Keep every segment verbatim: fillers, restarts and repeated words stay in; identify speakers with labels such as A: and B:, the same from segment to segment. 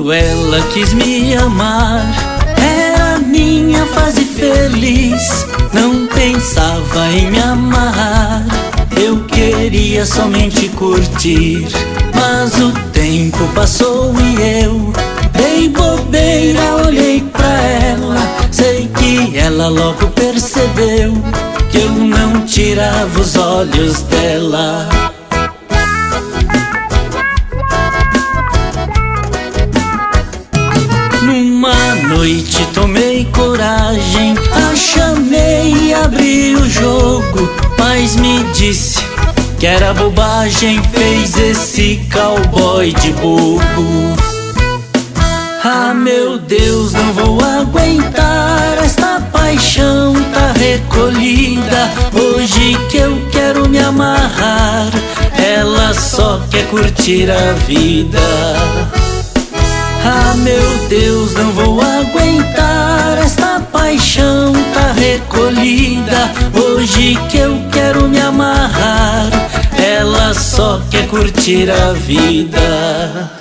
A: Quando ela quis me amar, era a minha fase feliz. Não pensava em me amarrar, eu queria somente curtir. Mas o tempo passou e eu, bem bobeira, olhei pra ela. Sei que ela logo percebeu que eu não tirava os olhos dela. Numa noite tomei coragem, a chamei e abri o jogo, mas me disse que era bobagem, fez esse cowboy de bobo. Ah, meu Deus, não vou aguentar, esta paixão tá recolhida. Hoje que eu quero me amarrar, ela só quer curtir a vida. Ah, meu Deus, não vou aguentar, esta paixão tá recolhida. Hoje que eu quero me amarrar, ela só quer curtir a vida.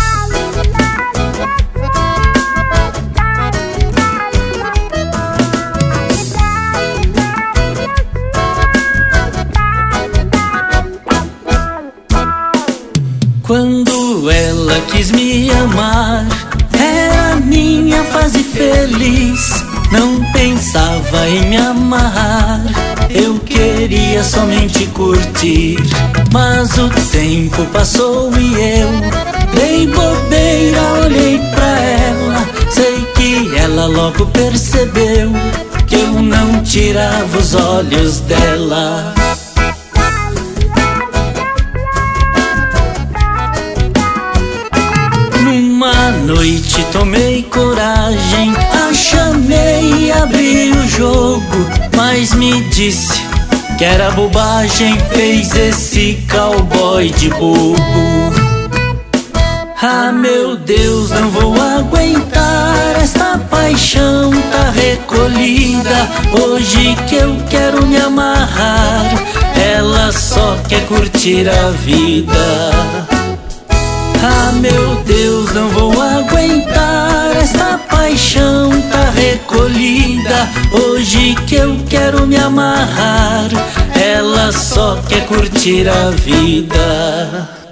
A: Quando ela quis me amar, era a minha fase feliz. Não pensava em me amarrar, eu queria somente curtir. Mas o tempo passou e eu, bem bobeira, olhei pra ela. Sei que ela logo percebeu que eu não tirava os olhos dela. Numa noite tomei coragem, a chamei e abri o jogo, mas me disse que era bobagem, fez esse cowboy de bobo. Ah, meu Deus, não vou aguentar, esta paixão tá recolhida. Hoje que eu quero me amarrar, ela só quer curtir a vida. Ah, meu Deus, não vou aguentar, esta paixão tá recolhida. Hoje que eu quero me amarrar, ela só quer curtir a vida.